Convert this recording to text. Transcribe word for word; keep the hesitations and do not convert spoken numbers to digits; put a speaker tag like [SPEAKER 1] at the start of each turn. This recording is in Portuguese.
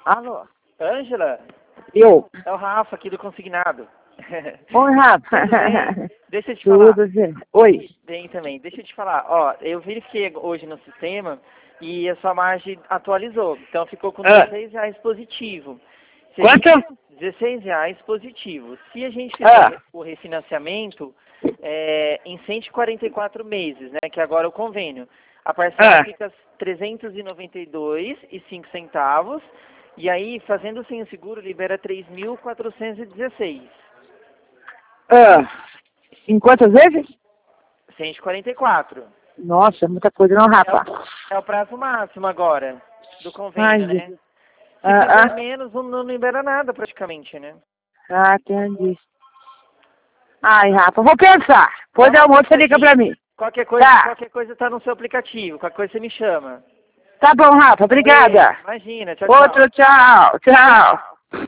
[SPEAKER 1] Alô?
[SPEAKER 2] Ângela?
[SPEAKER 1] Eu?
[SPEAKER 2] É o Rafa aqui do Consignado.
[SPEAKER 1] Oi, Rafa.
[SPEAKER 2] Deixa eu te falar.
[SPEAKER 1] Tudo bem? Oi.
[SPEAKER 2] Bem também. Deixa eu te falar. Ó, eu verifiquei hoje no sistema e a sua margem atualizou. Então ficou com
[SPEAKER 1] Ah.
[SPEAKER 2] dezesseis reais positivo. Se a
[SPEAKER 1] Quanto?
[SPEAKER 2] gente- dezesseis reais positivo. Se a gente fizer
[SPEAKER 1] Ah.
[SPEAKER 2] o refinanciamento é, em cento e quarenta e quatro meses, né, que agora é o convênio, a parcela
[SPEAKER 1] Ah.
[SPEAKER 2] fica trezentos e noventa e dois reais e cinco centavos. E aí, fazendo sem o seguro, libera três mil quatrocentos e dezesseis.
[SPEAKER 1] Ah. Em quantas vezes?
[SPEAKER 2] cento e quarenta e quatro.
[SPEAKER 1] Nossa, muita coisa não,
[SPEAKER 2] É
[SPEAKER 1] Rafa.
[SPEAKER 2] o, é o prazo máximo agora do convênio,
[SPEAKER 1] Ai,
[SPEAKER 2] né?
[SPEAKER 1] Jesus.
[SPEAKER 2] Se
[SPEAKER 1] Ah,
[SPEAKER 2] fizer
[SPEAKER 1] ah.
[SPEAKER 2] menos, não, não libera nada praticamente, né?
[SPEAKER 1] Ah, entendi. Ai, Rafa, vou pensar.
[SPEAKER 2] Dá
[SPEAKER 1] Depois do
[SPEAKER 2] uma
[SPEAKER 1] almoço você liga pra
[SPEAKER 2] pensadinha.
[SPEAKER 1] mim.
[SPEAKER 2] Qualquer coisa,
[SPEAKER 1] Tá.
[SPEAKER 2] qualquer coisa tá no seu aplicativo. Qualquer coisa você me chama.
[SPEAKER 1] Tá bom, Rafa.
[SPEAKER 2] Valeu.
[SPEAKER 1] Obrigada.
[SPEAKER 2] Imagina. Tchau, tchau.
[SPEAKER 1] Outro tchau. Tchau.